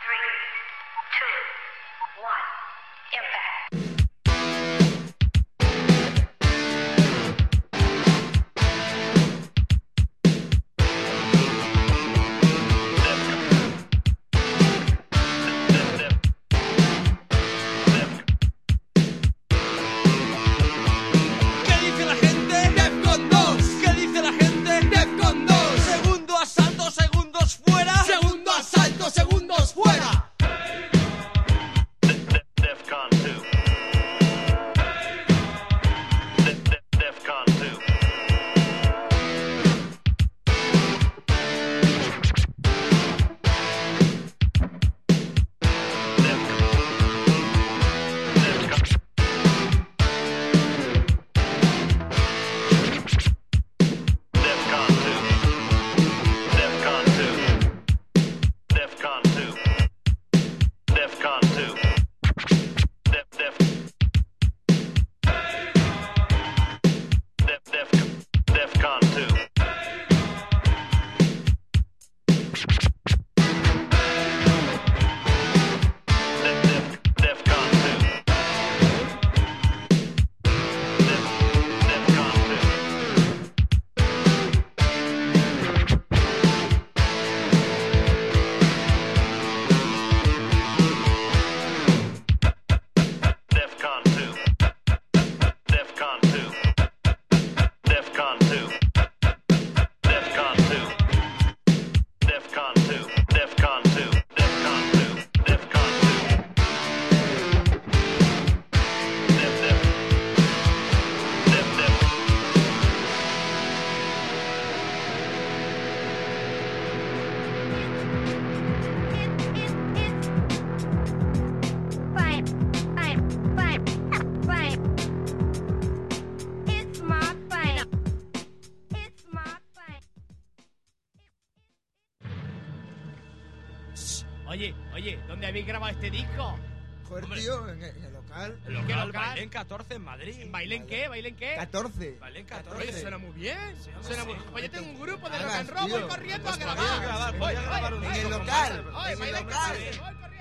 Oye, ¿dónde habéis grabado este disco? Joder, tío, en el local. ¿En qué local? Bailén 14 en Madrid. ¿Bailen qué? ¿Bailen qué? 14. Bailén 14. Oye, suena muy bien. Suena muy... Oye, tengo un grupo de rock Hagas, and roll, tío. voy corriendo Pues a podía grabar. voy a grabar un En el disco con local. Marcel. Oye, En el bailen local. qué? Voy corriendo.